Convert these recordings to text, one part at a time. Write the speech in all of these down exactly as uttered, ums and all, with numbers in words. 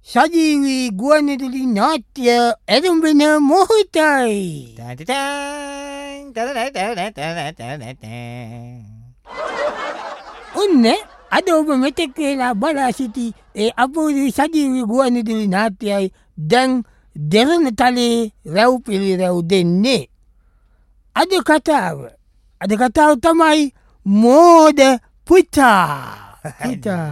සජීවී ගුවන්විදුලි නාට්‍ය ඇරඹෙන මොහොතයි. ඔන්න අද ඔබ මෙතෙක් වෙලා බලා සිටි ඒ අපූර්ව සජීවී ගුවන්විදුලි නාට්‍යයි දැන් දෙවන තලයේ රැව් පිළිරැව් දෙන්නේ. අද කතාව අද කතාව තමයි මෝඩ පුතා. පුතා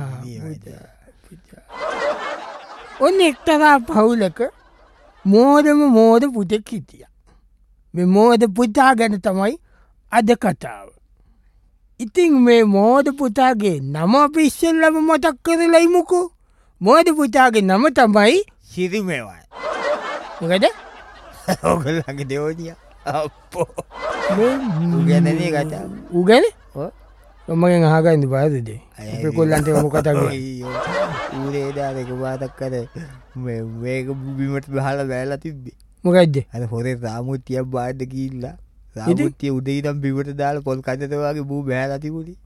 ඔන්න එක්තරා පවුලක මෝඩම මෝඩ පුතෙක් හිටියා. මේ මෝඩ පුතා ගැන තමයි අද කතාව. ඉතින් මේ මෝඩ පුතාගේ නම අපි ඉස්සෙල්ලම මතක් කරලා ඉමුකෝ. මෝඩ පුතාගේ නම තමයි සිරිමෙවයි. මොකද? ඔයගොල්ලන්ගේ දෙවනියා. අප්පෝ. උගන්නේ කතාව. උගන්නේ? ඔව්. මමෙන් අහගන්න බෑද? අපේ කොල්ලන්ට මොකක් කතාවද? ඌරේ දාරේක වාදක් කර මේ මේක බිමට බහලා වැයලා තිබ්බේ. මොකද්ද? අර හොරේ රාමුත්තියක් බාද්ද ගිහිල්ලා රාමුත්තිය උදේ ඉඳන් බිමට දාලා පොල් කඩට වගේ බූ බෑලා තිබුණේ.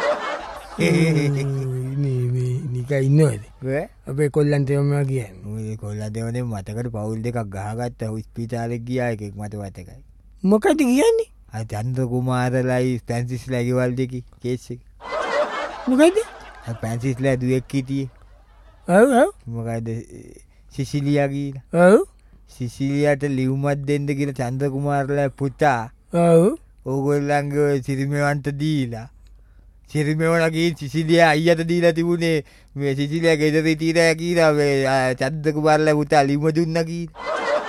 නේ මේ නිකන් ඉන්නවද? ඈ අපේ කොල්ලන්ට මොනවා කියන්නේ? ඌේ කොල්ලා දෙවනේ මතකට පවුල් දෙකක් ගහගත්තා හොස්පිටාලේ ගියා එකෙක් මට මතකයි. මොකද කියන්නේ? අර චන්ද්‍ර කුමාරලයි ෆ්‍රැන්සිස්ලා ගෙවල් දෙකේ කේස් එක. මොකද? අර ෆ්‍රැන්සිස්ලා දුවෙක් හිටියේ. ඔව් ඔව්. මොකද සිසිලියා කියලා. ඔව්. සිසිලියාට ලියුමක් දෙන්න කියලා චන්ද්‍ර කුමාරලා පුතා. ඔව්. ඕගොල්ලන්ගේ සිරිමෙවන්ට දීලා. සිරිමෙවලා ගිහින් සිසිලියා අයියට දීලා තිබුණේ මේ සිසිලියා ගෙදර හිටියලා කියලා මේ චන්ද්‍ර කුමාරලා පුතා ලියුම දුන්නා කියලා.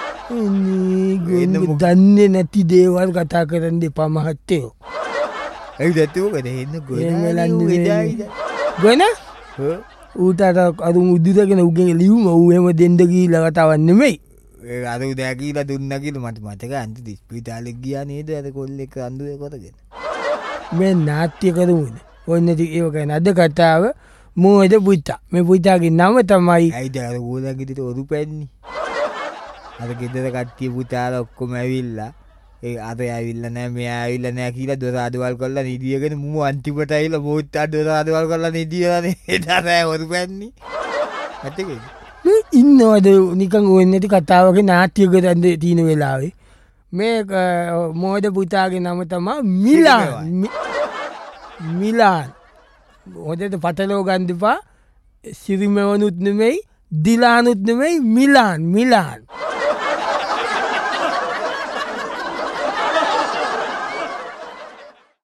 දන්නේ නැති දේවල් කතා කරන්න එපා මහත්තයෝ. ඇයි දැතුවකද එන්න ගොඩ ගොන ඌට අර උද්දිරගෙන උගේ ලියුම ඌ එහෙම දෙන්න ගිහිල්ලා කතාවක් නෙමෙයි. ඒ අර උදෑ කියලා දුන්නා කියලා මට මතකයි අන්තිම ඉස්පිරිතාලේ ගියා නේද අර කොල්ලෙක් අඳුරේ කොටගෙන. මේ නාට්‍ය කරුමුද? ඔන්න ඒක ගැන අද කතාව මෝඩ පුතා. මේ පුතාගේ නම තමයි ඇයිද අර ඌලා ගෙදර ඔරු පැන්නේ. අර ගෙදර කට්ටිය පුතාලා ඔක්කොම ඇවිල්ලා ඒ අර ඇවිල්ලා නැහැ මෙයා ඇවිල්ලා නැහැ කියලා දොර අදවල් කරලා නිදියගෙන මම අන්තිමට ඇවිල්ලා මොහොත් දොර අදවල් කරලා නිදියලානේ ඒතරෑ වරු පැන්නේ. ඇත්තකද? ඉන්නවද නිකන් ඕනේ නැති කතාවක නාට්‍ය කරන්න තියෙන වෙලාවේ මේ මෝඩ පුතාගේ නම තමයි මිලාන්. මිලාන්. හොදට පටලව ගන්න එපා. සිරිමවනුත් නෙමෙයි දිලානුත් නෙමෙයි මිලාන් මිලාන්.